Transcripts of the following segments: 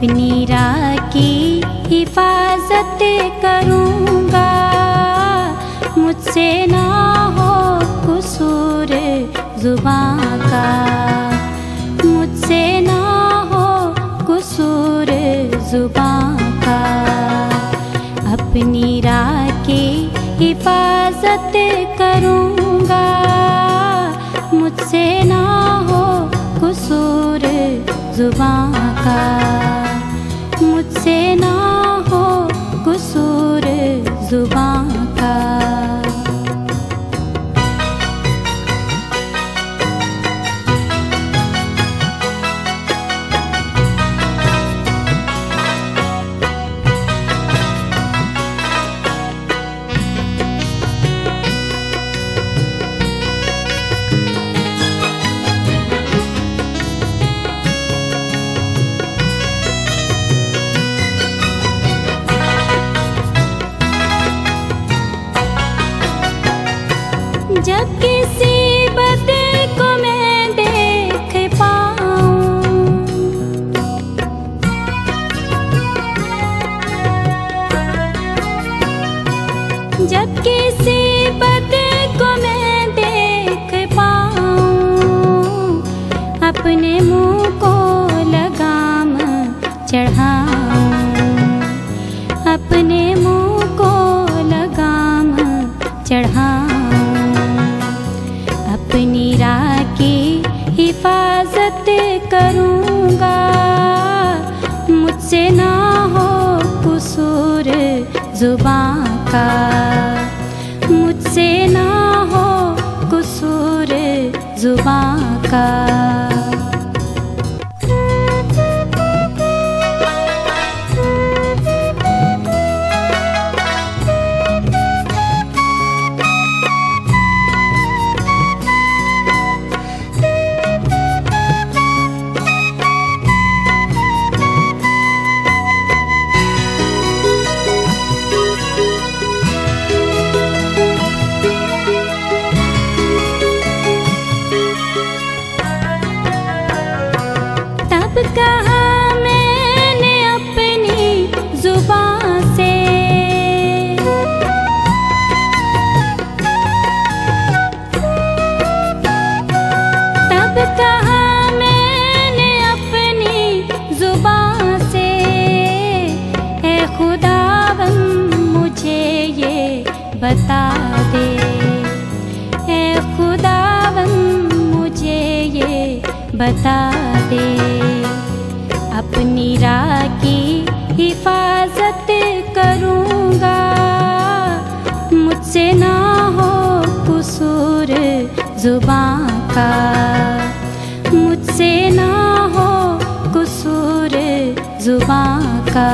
अपनी राह की हिफाजत करूँगा, मुझसे ना हो कसूर ज़ुबां का, मुझसे ना हो कसूर ज़ुबां का। अपनी राह की हिफाजत करूँगा, मुझसे ना हो कसूर ज़ुबां का, मुझसे ना हो कसूर ज़ुबां का। जब किसी बदल को मैं देख पाऊं, जब किसी बदल को मैं देख पाऊं, अपने मुंह को लगाम चढ़ाऊं, अपने मुंह को लगाम चढ़ाऊं। अपनी राह की हिफाजत करूँगा, मुझसे ना हो कसूर ज़ुबां का, मुझसे ना हो कसूर ज़ुबां का। कहा मैंने अपनी ज़ुबां से, तब कहा मैंने अपनी ज़ुबां से, ऐ खुदावंद मुझे ये बता दे, ऐ खुदावंद मुझे ये बता दे। अपनी राह की हिफाजत करूँगा, मुझसे ना हो कसूर ज़ुबां का, मुझसे ना हो कसूर ज़ुबां का।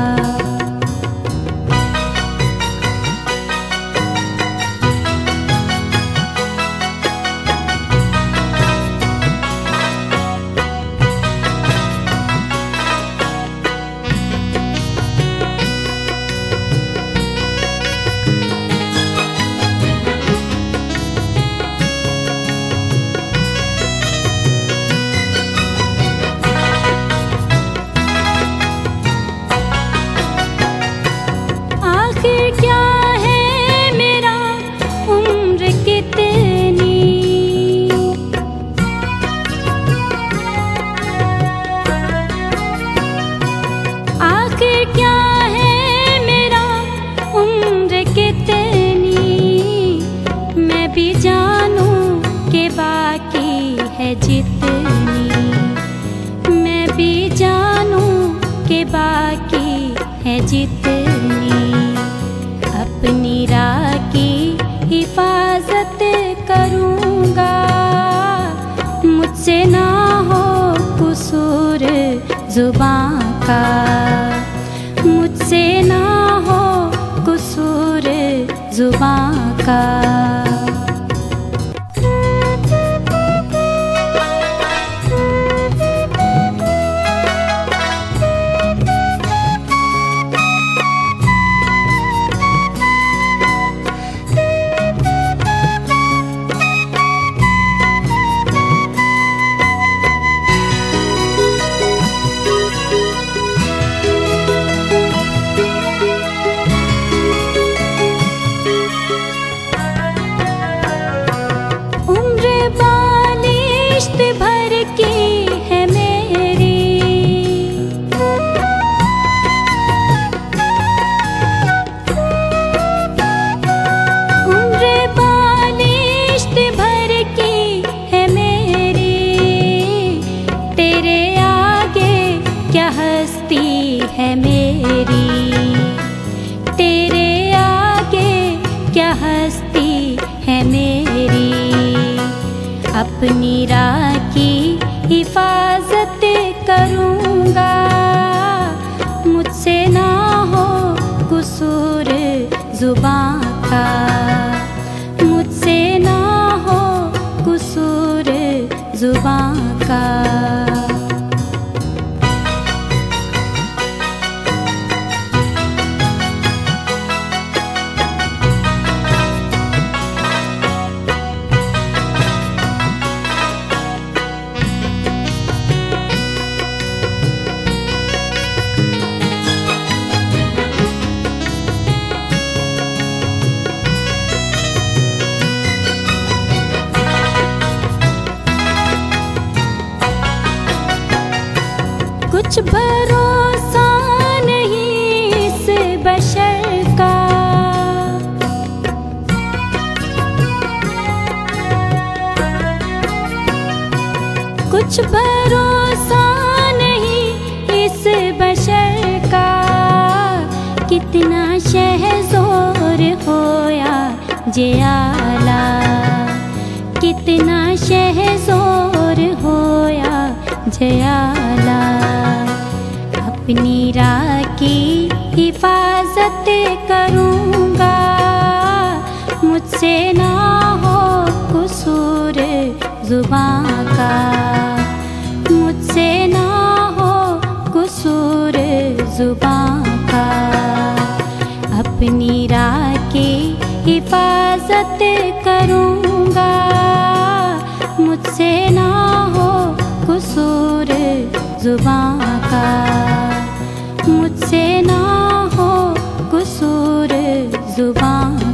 जितनी मैं भी जानूं के बाकी है जितनी, अपनी राह की हिफाजत करूँगा, मुझसे ना हो कसूर ज़ुबां का, मुझसे ना हो कसूर ज़ुबां का। कुछ भरोसा नहीं इस बशर का, कुछ भरोसा नहीं इस बशर का। कितना शहज़ोर होया जे आला, कितना शहज़ोर होया जे आला। अपनी राह की हिफाजत करूँगा, मुझसे ना हो कुसूर ज़ुबां का, मुझसे ना हो कुसूर ज़ुबां का। अपनी राह की हिफाजत करूँगा, मुझसे ना हो कुसूर ज़ुबां का, मुझसे ना हो कुसूर ज़ुबां